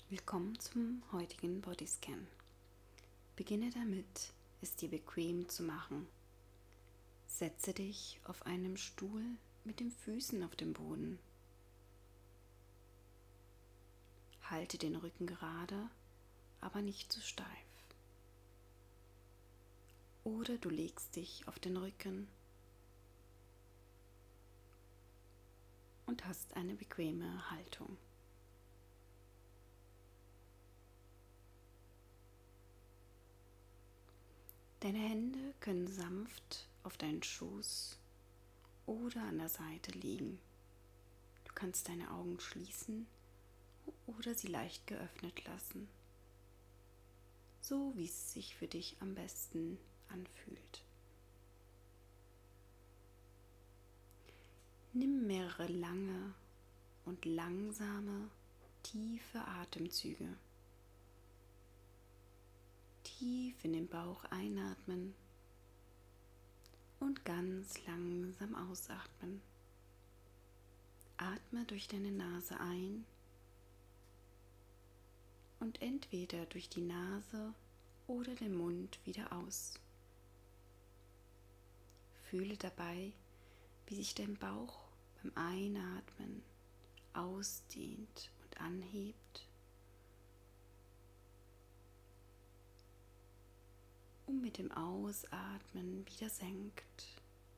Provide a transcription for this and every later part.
Willkommen zum heutigen Bodyscan. Beginne damit, es dir bequem zu machen. Setze dich auf einem Stuhl mit den Füßen auf dem Boden. Halte den Rücken gerade, aber nicht zu steif. Oder du legst dich auf den Rücken und hast eine bequeme Haltung. Deine Hände können sanft auf deinen Schoß oder an der Seite liegen. Du kannst deine Augen schließen oder sie leicht geöffnet lassen, so wie es sich für dich am besten anfühlt. Nimm mehrere lange und langsame, tiefe Atemzüge. Tief in den Bauch einatmen und ganz langsam ausatmen. Atme durch deine Nase ein und entweder durch die Nase oder den Mund wieder aus. Fühle dabei, wie sich dein Bauch beim Einatmen ausdehnt und anhebt und mit dem Ausatmen wieder senkt.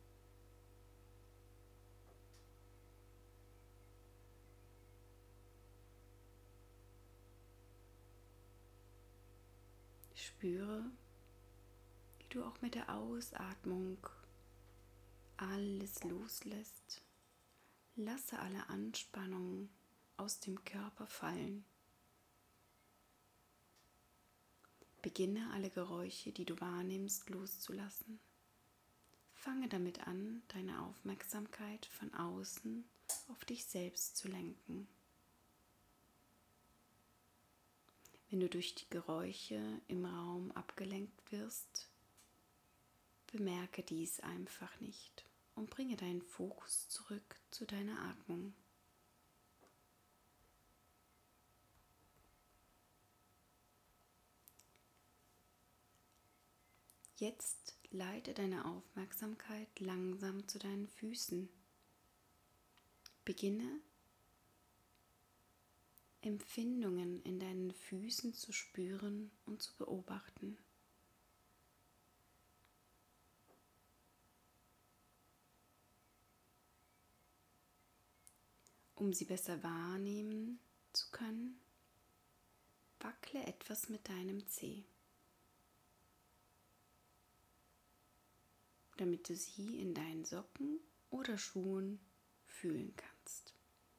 Spüre, wie du auch mit der Ausatmung alles loslässt. Lasse alle Anspannung aus dem Körper fallen. Beginne alle Geräusche, die du wahrnimmst, loszulassen. Fange damit an, deine Aufmerksamkeit von außen auf dich selbst zu lenken. Wenn du durch die Geräusche im Raum abgelenkt wirst, bemerke dies einfach nicht und bringe deinen Fokus zurück zu deiner Atmung. Jetzt leite deine Aufmerksamkeit langsam zu deinen Füßen. Beginne, Empfindungen in deinen Füßen zu spüren und zu beobachten. Um sie besser wahrnehmen zu können, wackle etwas mit deinem Zeh, damit du sie in deinen Socken oder Schuhen fühlen kannst.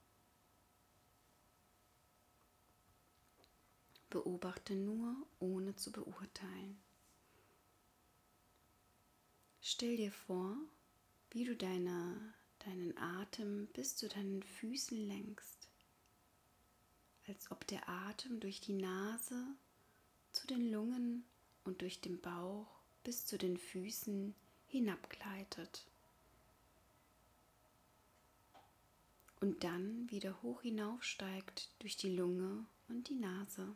Beobachte nur, ohne zu beurteilen. Stell dir vor, wie du deinen Atem bis zu deinen Füßen lenkst, als ob der Atem durch die Nase zu den Lungen und durch den Bauch bis zu den Füßen hinabgleitet und dann wieder hoch hinaufsteigt durch die Lunge und die Nase.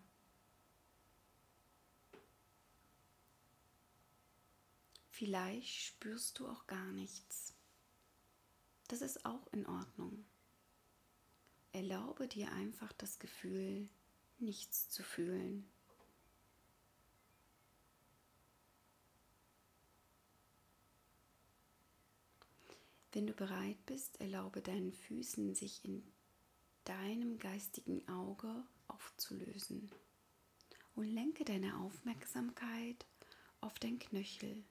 Vielleicht spürst du auch gar nichts. Das ist auch in Ordnung. Erlaube dir einfach das Gefühl, nichts zu fühlen. Wenn du bereit bist, erlaube deinen Füßen, sich in deinem geistigen Auge aufzulösen und lenke deine Aufmerksamkeit auf dein Knöchel,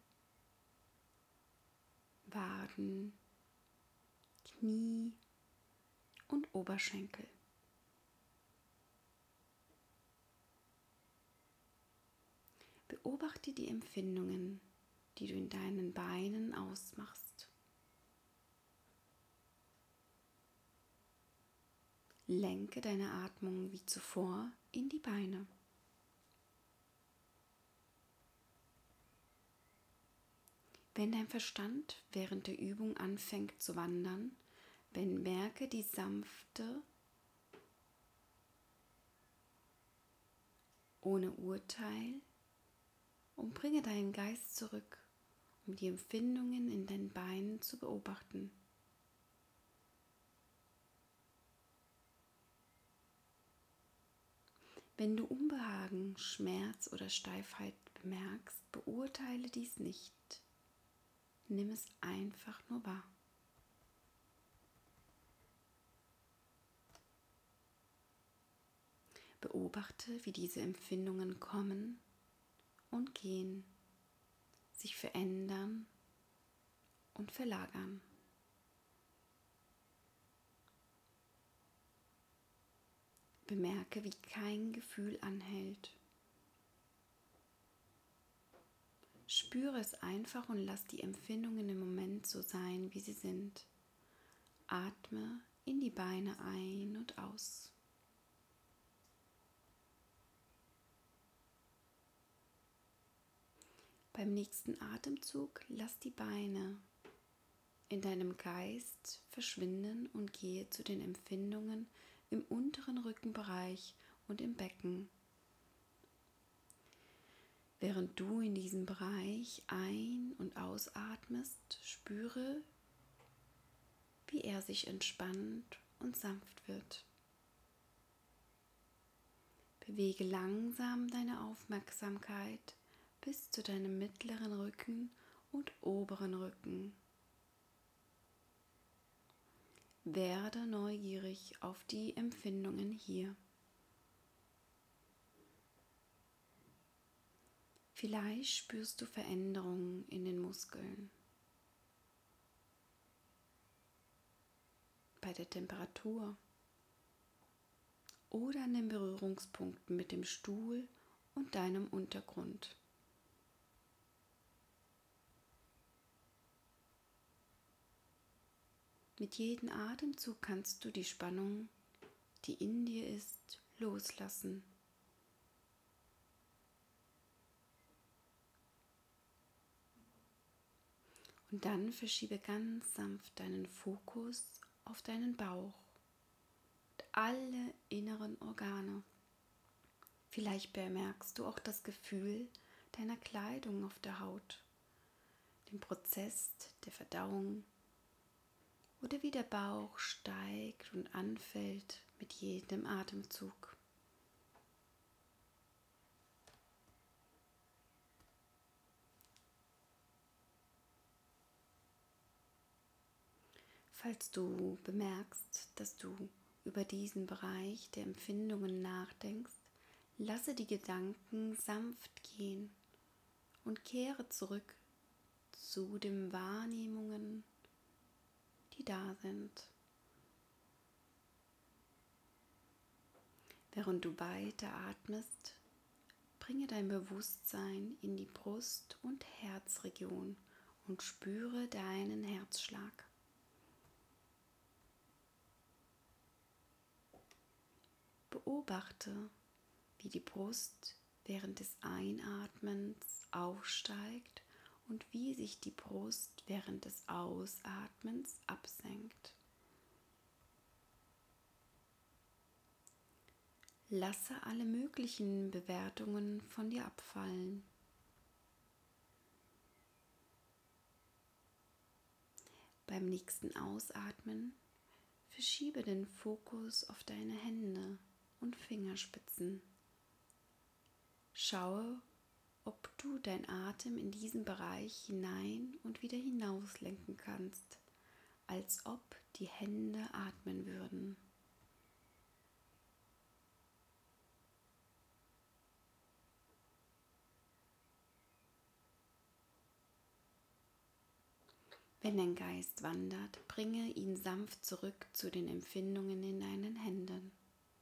Waden, Knie und Oberschenkel. Beobachte die Empfindungen, die du in deinen Beinen ausmachst. Lenke deine Atmung wie zuvor in die Beine. Wenn dein Verstand während der Übung anfängt zu wandern, merke die sanfte ohne Urteil, und bringe deinen Geist zurück, um die Empfindungen in deinen Beinen zu beobachten. Wenn du Unbehagen, Schmerz oder Steifheit bemerkst, beurteile dies nicht. Nimm es einfach nur wahr. Beobachte, wie diese Empfindungen kommen und gehen, sich verändern und verlagern. Bemerke, wie kein Gefühl anhält. Spüre es einfach und lass die Empfindungen im Moment so sein, wie sie sind. Atme in die Beine ein und aus. Beim nächsten Atemzug lass die Beine in deinem Geist verschwinden und gehe zu den Empfindungen im unteren Rückenbereich und im Becken. Während du in diesem Bereich ein- und ausatmest, spüre, wie er sich entspannt und sanft wird. Bewege langsam deine Aufmerksamkeit bis zu deinem mittleren Rücken und oberen Rücken. Werde neugierig auf die Empfindungen hier. Vielleicht spürst du Veränderungen in den Muskeln, bei der Temperatur oder an den Berührungspunkten mit dem Stuhl und deinem Untergrund. Mit jedem Atemzug kannst du die Spannung, die in dir ist, loslassen. Und dann verschiebe ganz sanft deinen Fokus auf deinen Bauch und alle inneren Organe. Vielleicht bemerkst du auch das Gefühl deiner Kleidung auf der Haut, den Prozess der Verdauung oder wie der Bauch steigt und anfällt mit jedem Atemzug. Falls du bemerkst, dass du über diesen Bereich der Empfindungen nachdenkst, lasse die Gedanken sanft gehen und kehre zurück zu den Wahrnehmungen, die da sind. Während du weiter atmest, bringe dein Bewusstsein in die Brust- und Herzregion und spüre deinen Herzschlag. Beobachte, wie die Brust während des Einatmens aufsteigt und wie sich die Brust während des Ausatmens absenkt. Lasse alle möglichen Bewertungen von dir abfallen. Beim nächsten Ausatmen verschiebe den Fokus auf deine Hände und Fingerspitzen. Schaue, ob du dein Atem in diesen Bereich hinein und wieder hinaus lenken kannst, als ob die Hände atmen würden. Wenn dein Geist wandert, bringe ihn sanft zurück zu den Empfindungen in deinen Händen.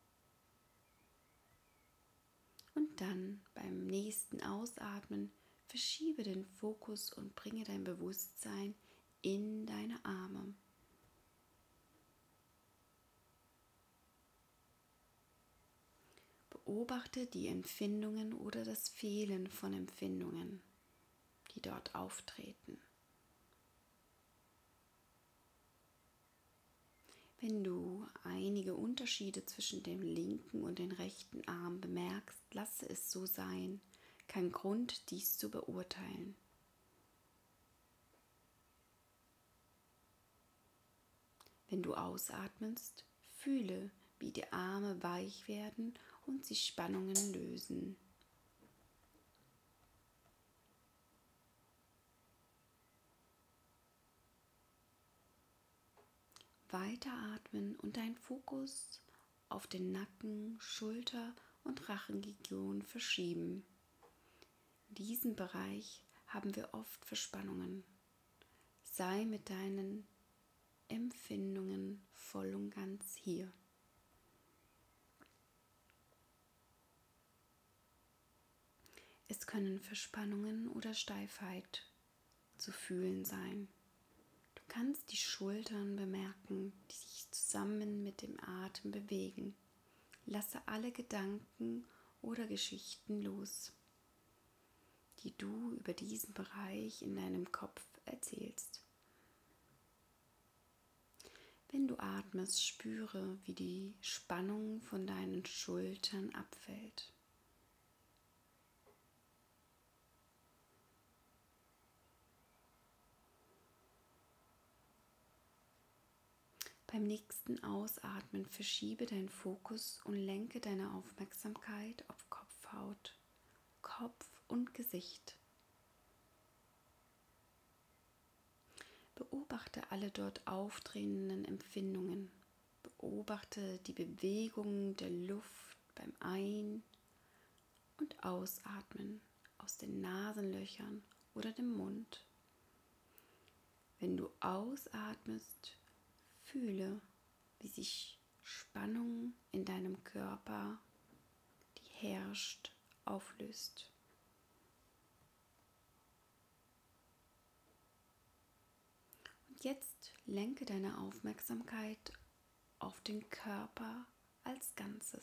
Und dann beim nächsten Ausatmen verschiebe den Fokus und bringe dein Bewusstsein in deine Arme. Beobachte die Empfindungen oder das Fehlen von Empfindungen, die dort auftreten. Wenn du einige Unterschiede zwischen dem linken und dem rechten Arm bemerkst, lasse es so sein. Kein Grund, dies zu beurteilen. Wenn du ausatmest, fühle, wie die Arme weich werden und sich Spannungen lösen. Weiteratmen und deinen Fokus auf den Nacken, Schulter und Rachenregion verschieben. In diesem Bereich haben wir oft Verspannungen. Sei mit deinen Empfindungen voll und ganz hier. Es können Verspannungen oder Steifheit zu fühlen sein. Du kannst die Schultern bemerken, die sich zusammen mit dem Atem bewegen. Lasse alle Gedanken oder Geschichten los, die du über diesen Bereich in deinem Kopf erzählst. Wenn du atmest, spüre, wie die Spannung von deinen Schultern abfällt. Beim nächsten Ausatmen verschiebe deinen Fokus und lenke deine Aufmerksamkeit auf Kopfhaut, Kopf und Gesicht. Beobachte alle dort auftretenden Empfindungen. Beobachte die Bewegungen der Luft beim Ein- und Ausatmen aus den Nasenlöchern oder dem Mund. Wenn du ausatmest, fühle, wie sich Spannung in deinem Körper, die herrscht, auflöst. Und jetzt lenke deine Aufmerksamkeit auf den Körper als Ganzes.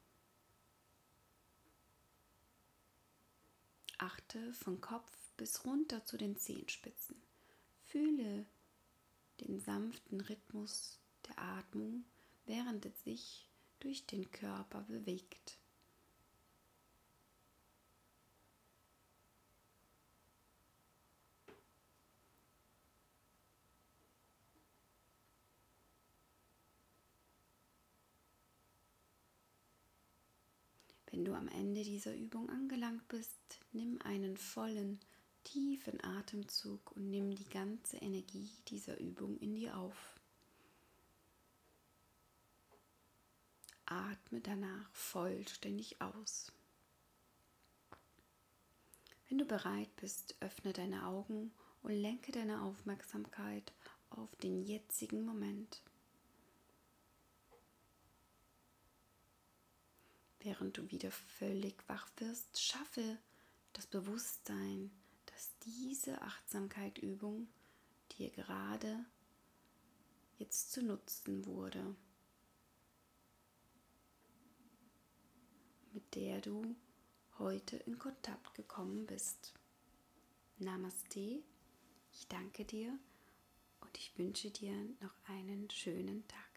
Achte von Kopf bis runter zu den Zehenspitzen. Fühle den sanften Rhythmus der Atmung, während es sich durch den Körper bewegt. Wenn du am Ende dieser Übung angelangt bist, nimm einen vollen, tiefen Atemzug und nimm die ganze Energie dieser Übung in dir auf. Atme danach vollständig aus. Wenn du bereit bist, öffne deine Augen und lenke deine Aufmerksamkeit auf den jetzigen Moment. Während du wieder völlig wach wirst, schaffe das Bewusstsein, dass diese Achtsamkeitsübung dir gerade jetzt zu Nutzen wurde, mit der du heute in Kontakt gekommen bist. Namaste, ich danke dir und ich wünsche dir noch einen schönen Tag.